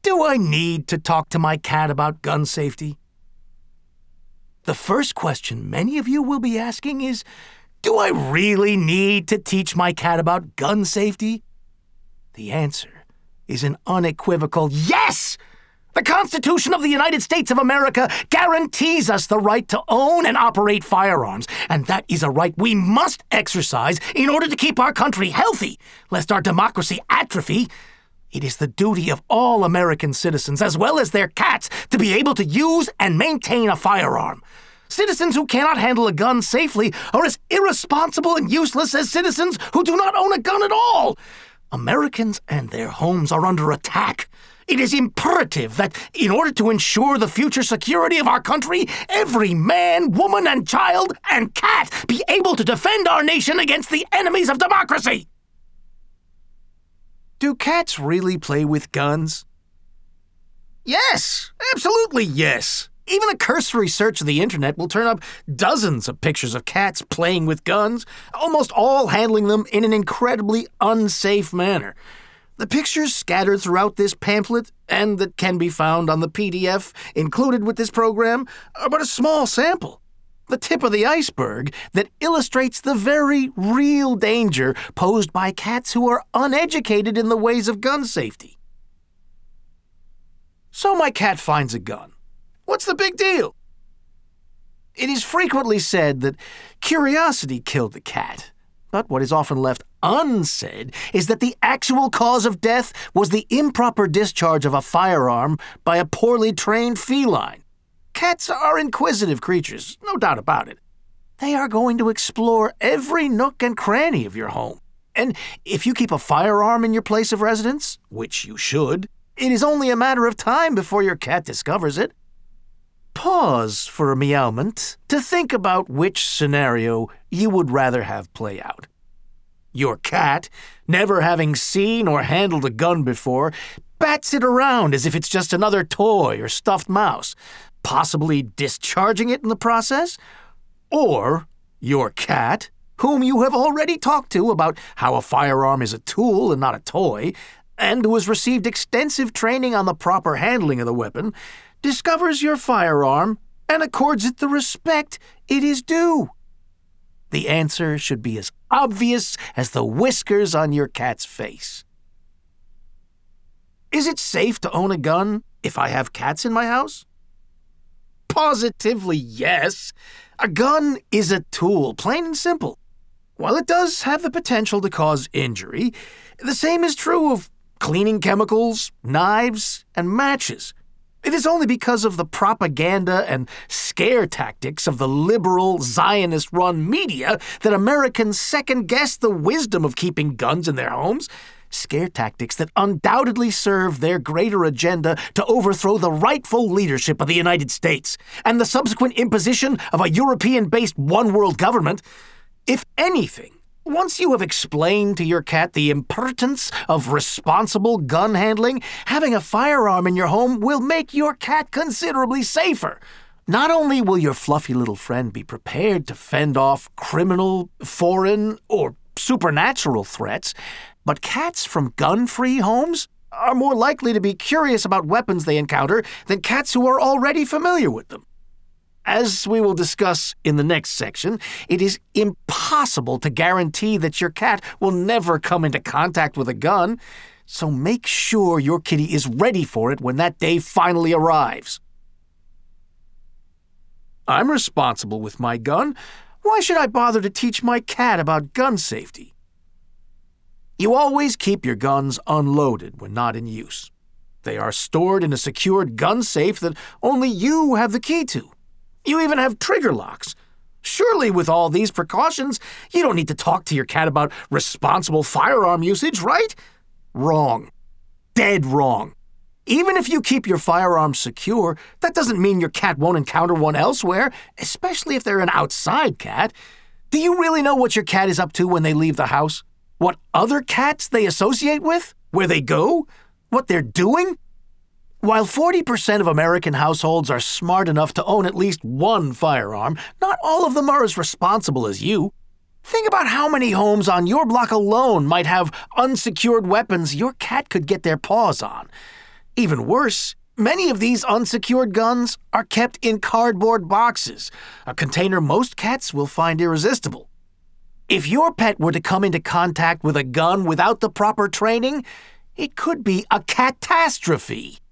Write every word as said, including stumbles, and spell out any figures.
Do I need to talk to my cat about gun safety? The first question many of you will be asking is, do I really need to teach my cat about gun safety? The answer is an unequivocal yes! The Constitution of the United States of America guarantees us the right to own and operate firearms, and that is a right we must exercise in order to keep our country healthy, lest our democracy atrophy. It is the duty of all American citizens, as well as their cats, to be able to use and maintain a firearm. Citizens who cannot handle a gun safely are as irresponsible and useless as citizens who do not own a gun at all. Americans and their homes are under attack. It is imperative that, in order to ensure the future security of our country, every man, woman, and child and cat be able to defend our nation against the enemies of democracy. Do cats really play with guns? Yes, absolutely yes. Even a cursory search of the internet will turn up dozens of pictures of cats playing with guns, almost all handling them in an incredibly unsafe manner. The pictures scattered throughout this pamphlet, and that can be found on the P D F included with this program, are but a small sample. The tip of the iceberg that illustrates the very real danger posed by cats who are uneducated in the ways of gun safety. So my cat finds a gun. What's the big deal? It is frequently said that curiosity killed the cat, but what is often left unsaid is that the actual cause of death was the improper discharge of a firearm by a poorly trained feline. Cats are inquisitive creatures, no doubt about it. They are going to explore every nook and cranny of your home. And if you keep a firearm in your place of residence, which you should, it is only a matter of time before your cat discovers it. Pause for a meowment to think about which scenario you would rather have play out. Your cat, never having seen or handled a gun before, bats it around as if it's just another toy or stuffed mouse, possibly discharging it in the process. Or your cat, whom you have already talked to about how a firearm is a tool and not a toy, and who has received extensive training on the proper handling of the weapon, discovers your firearm and accords it the respect it is due. The answer should be as obvious as the whiskers on your cat's face. Is it safe to own a gun if I have cats in my house? Positively yes. A gun is a tool, plain and simple. While it does have the potential to cause injury, the same is true of cleaning chemicals, knives, and matches. It is only because of the propaganda and scare tactics of the liberal, Zionist-run media that Americans second-guess the wisdom of keeping guns in their homes. Scare tactics that undoubtedly serve their greater agenda to overthrow the rightful leadership of the United States and the subsequent imposition of a European-based one-world government. If anything, once you have explained to your cat the importance of responsible gun handling, having a firearm in your home will make your cat considerably safer. Not only will your fluffy little friend be prepared to fend off criminal, foreign, or supernatural threats, but cats from gun-free homes are more likely to be curious about weapons they encounter than cats who are already familiar with them. As we will discuss in the next section, it is impossible to guarantee that your cat will never come into contact with a gun, so make sure your kitty is ready for it when that day finally arrives. I'm responsible with my gun. Why should I bother to teach my cat about gun safety? You always keep your guns unloaded when not in use. They are stored in a secured gun safe that only you have the key to. You even have trigger locks. Surely with all these precautions, you don't need to talk to your cat about responsible firearm usage, right? Wrong. Dead wrong. Even if you keep your firearms secure, that doesn't mean your cat won't encounter one elsewhere, especially if they're an outside cat. Do you really know what your cat is up to when they leave the house? What other cats they associate with? Where they go? What they're doing? While forty percent of American households are smart enough to own at least one firearm, not all of them are as responsible as you. Think about how many homes on your block alone might have unsecured weapons your cat could get their paws on. Even worse, many of these unsecured guns are kept in cardboard boxes, a container most cats will find irresistible. If your pet were to come into contact with a gun without the proper training, it could be a catastrophe.